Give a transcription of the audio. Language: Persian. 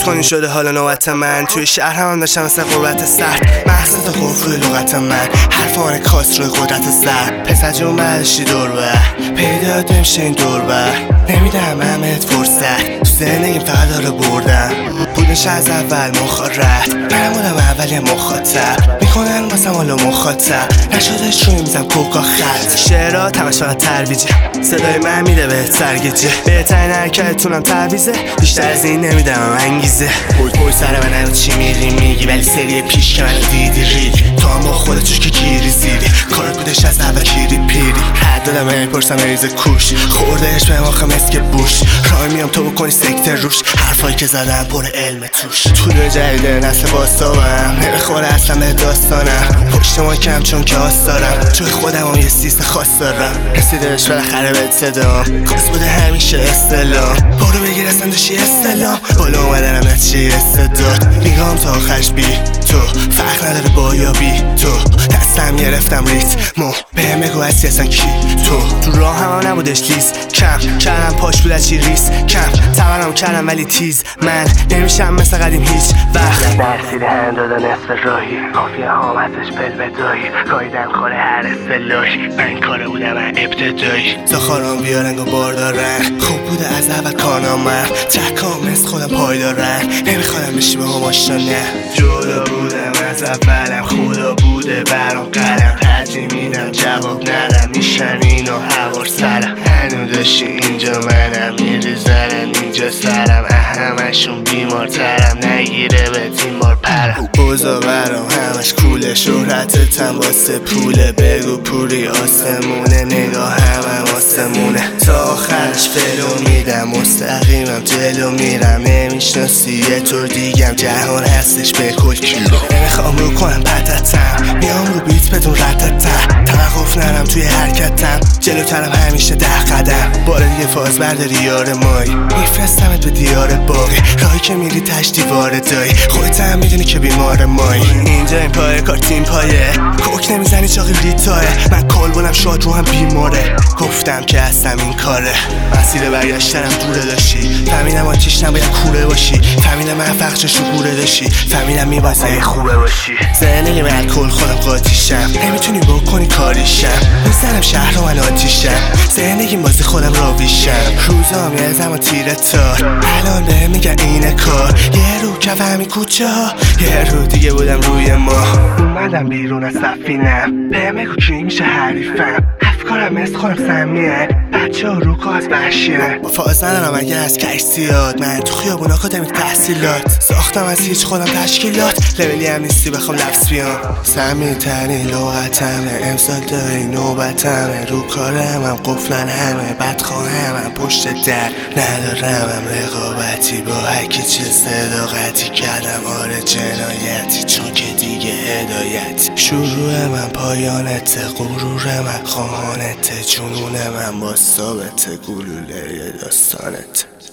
کنی شده حالا نوبت من. توی شهر هم داشتم مثل غربت سرد، محصد خوف روی لغت من، حرفان کاس روی قدرت زرد. پسر جون بعدشی دور بر پیدا نمیشه این دور بر، نمیدم همت فرصت تو زندگیم فقط داره بردم. بودش از اول مخارت، منم بودم اولی مخاطب، میکنن واسم حالا مخاطب، نشدش روی میزم کوکا خط. شعرات همش فقط ترویجه، صدای من میده به سرگیجه، بهترین حرکتتونم تعویزه، بیشتر از این نمیدم انگیزه. پوی سر من هنو چی میگی، ولی سری پیش که منو دیدی ریگ، تو هم با خودت توش که گیری زیدی، کارت بودش از اول کیری پیری. حد دادم میپرسم ریز کوش، خوردهش به ماخم اسک بوش، رای میام تو بکنی سکتر روش، حرفایی که زدم پر علم توش. طول جدید نسل باستابم، نمیخوره اصلا به داستانم، پشت ما کم چون که آس دارم، جای خودم هم یه سیست خاص دارم. رسیدش بالاخره بهت صدام، خواست بوده همیشه استلام، برو بگیر اصلا داشتی استلام، بالا اومدنم نتیجه استعداد. میگم تا آخرش بی تو فرق نداره با یا بی تو، دستم گرفتم ریتمو، بهم بگو هستی اصلا کی تو راه هم نبودش لیز، کم کردم پاش بود از چی ریس، کم تورم کردم ولی تیز، من نمیشم مثل قدیم هیچ وقت. درسیده هم داده نصف راهی، کافیه هامتش بلبدایی، گایدن خوره هر اصطلاحی، من کاره بودم من ابتدایی. زخاران بیارنگ و بار دارن، خوب بوده از اول کارنامم، تکام مثل خودم پای دارن، نمیخوادم بشی به هم آشنا نه. جدا بودم از اولم، خدا بوده برام قلم، ترجیح میدم جواب ندم، میشن اینو هوار سرم، هنو داشتی اینجا منم، میریزنم اینجا سرم، همشون بیمارترم، نگیره به تیم بار پرم. اوزا برام همش کوله، شهرتتم واسه پوله، بگو پوری آسمونه، نگاه همم آسمونه، تا آخرش فلو میدم، مستقیمم جلو میرم، نمیشناسی یه طور دیگم، جهان هستش به کل کیلو، نمیخوام رو کنم پتتم، میام رو بیت بدون ردتم، توقف نرم توی حرکتم، جلوترم همیشه 10 قدم، بار دیگه فاز برداری یار مای، میفرستمت به دیار باقی، راهی که میری تش دیوار دایی، خودت هم میدونی که بیمار مایی، اینجا این پایه کار تیم پایه، کوک نمیزنی چاقی ریتاه، من کال بولم شاد رو هم بیماره، گفتم که هستم این کاره، مسیر برگشتنم دوره داشتی، فهمیدم آتیش نباید کوره باشی، فهمیدم من فخششو گوره داشی، فهمیدم میبازه خوبه باشی، زندگی من الکل خودم قاتیشم، نمیتونی بکنی کاریشم، میزنم شهر رو من آتیشم، زندگی بازی خودم راویشم، روزام یه زمان تیره تار، الان به میگن اینه کار، یه رو کف همین کوچه ها، یه رو دیگه بودم روی ما، اومدم بیرون از سفینم، به بگو کی میشه حریفم، افکارم مثل خودم سمیه، بچه ها رو کاز وحشیه، با فاز ندارم اگه از کشتیات، من تو خیابونا کدم یک تحصیلات، ساختم از هیچ خودم تشکیلات، لبلی هم نیستی بخوام لفظ بیام، سمی ترین لغتمه، امسال داری نوبتمه، رو کارم هم قفلن همه، بدخواهم هم پشت در، ندارم هم رقابتی با هرکی چه صداقتی، کردم آره جنایتی، چون که دیگه هدایت، شروع من پایانت، غرور من خواهانت، جنون من با ثابت، گلوله داستانت.